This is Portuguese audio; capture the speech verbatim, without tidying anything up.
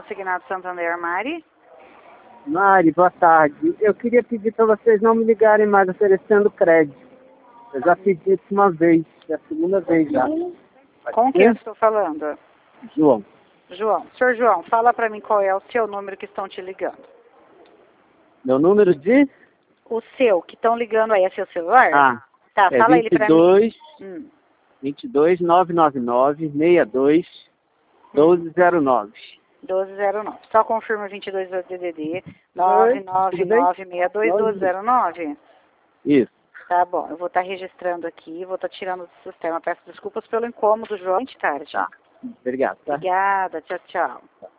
Consignado Santander, Mari. Mari, boa tarde. Eu queria pedir para vocês não me ligarem mais oferecendo crédito. Eu já pedi isso uma vez, é a segunda vez já. Com quem eu estou falando? João. João. Senhor João, fala para mim qual é o seu número que estão te ligando. Meu número de? O seu, que estão ligando aí, é seu celular? Ah, tá, é fala ele para mim. Hum. vinte e dois, nove nove nove, sessenta e dois, doze zero nove. doze zero nove. Só confirma vinte e dois do D D D, nove nove nove, sessenta e dois, doze zero nove. Isso. Tá bom, eu vou estar registrando aqui, vou estar tirando do sistema. Peço desculpas pelo incômodo, João. De tarde. Tá. Obrigado. Tá? Obrigada, tchau, tchau.